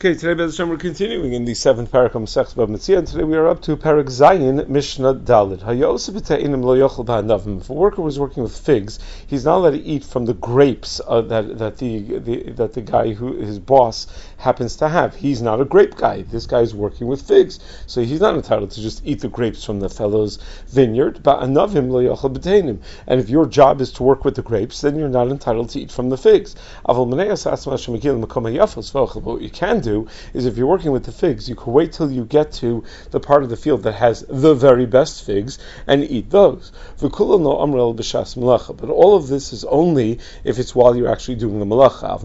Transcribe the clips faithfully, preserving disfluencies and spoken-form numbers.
Okay, today, Bez Hashem, we're continuing in the seventh parak of Masechta Bava Metzia, and today we are up to parak Zayin, Mishnah Daled. If a worker was working with figs, he's not allowed to eat from the grapes uh, that that the, the that the guy who his boss happens to have. He's not a grape guy. This guy is working with figs, so he's not entitled to just eat the grapes from the fellow's vineyard. But anavim lo yochel b'teinim. And if your job is to work with the grapes, then you're not entitled to eat from the figs. What you can do is, if you're working with the figs, you can wait till you get to the part of the field that has the very best figs and eat those. But all of this is only if it's while you're actually doing the malacha.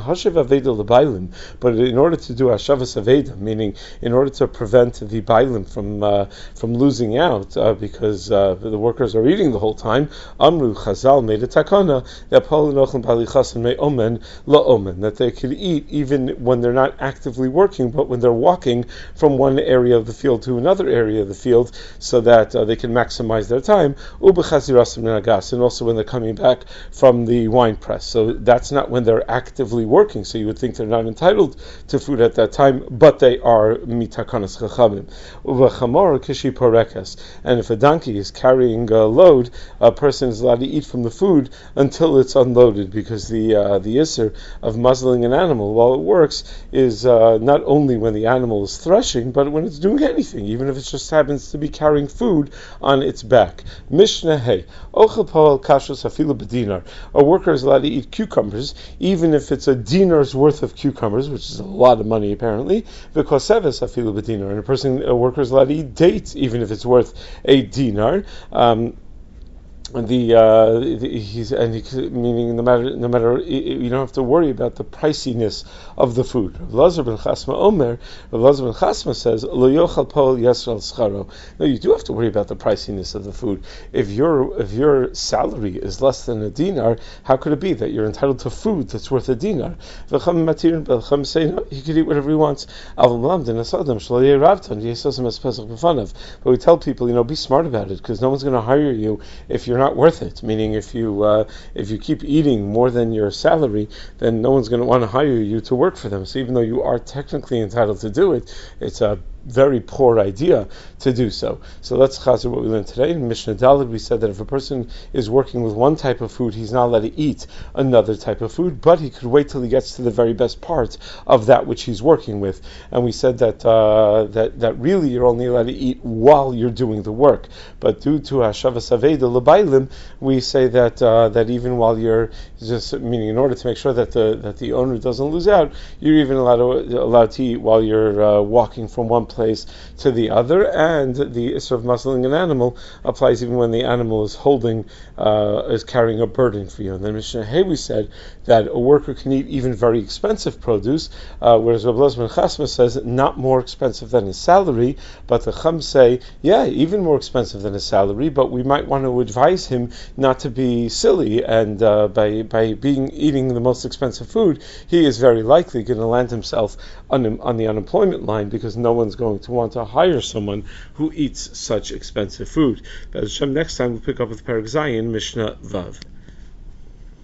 But in order to do hashavas aveda, meaning in order to prevent the bailim from uh, from losing out uh, because uh, the workers are eating the whole time, Amru Chazal made a takana that they could eat even when they're not actively working, but when they're walking from one area of the field to another area of the field, so that uh, they can maximize their time. And also when they're coming back from the wine press. So that's not when they're actively working. So you would think they're not entitled to food at that time, but they are mitakanas chachamim. And if a donkey is carrying a load, a person is allowed to eat from the food until it's unloaded, because the uh, the isser of muzzling an animal while it works is uh, not only when the animal is threshing, but when it's doing anything, even if it just happens to be carrying food on its back. Mishnah Hey, Ochel Poel Kashus Hafilu B'dinar. A worker is allowed to eat cucumbers, even if it's a dinar's worth of cucumbers, which is a lot of money apparently. Because Seves Hafilu B'dinar, and a person, a worker is allowed to eat dates, even if it's worth a dinar. Um, The, uh, the he's and he, meaning no matter no matter you don't have to worry about the priciness of the food. Rav Elazar ben Chasma Omer, Rav Elazar ben Chasma says, Lo yochal poel yisrael scharo. No, you do have to worry about the priciness of the food. If your if your salary is less than a dinar, how could it be that you're entitled to food that's worth a dinar? V'cham matir b'cham say no, he could eat whatever he wants. But we tell people, you know, be smart about it, because no one's going to hire you if you're not worth it. Meaning, if you uh, if you keep eating more than your salary, then no one's going to want to hire you to work for them. So even though you are technically entitled to do it, it's a very poor idea to do so. So let's chazer what we learned today. In Mishnah Daled, we said that if a person is working with one type of food, he's not allowed to eat another type of food, but he could wait till he gets to the very best part of that which he's working with. And we said that uh, that that really you're only allowed to eat while you're doing the work. But due to hashavas aveda l'bailim, we say that uh, that even while you're just meaning in order to make sure that the that the owner doesn't lose out, you're even allowed to allowed to eat while you're uh, walking from one place to the other, and the issue of muzzling an animal applies even when the animal is holding, uh, is carrying a burden for you. And then Mishnah Hey, we said that a worker can eat even very expensive produce, uh, whereas Rav Elazar ben Chasma says not more expensive than his salary, but the Chum say, yeah, even more expensive than his salary, but we might want to advise him not to be silly, and uh, by by being eating the most expensive food, he is very likely going to land himself on, on the unemployment line, because no one's going to want to hire someone who eats such expensive food. But next time we'll pick up with Parak Zayin, Mishnah Vav.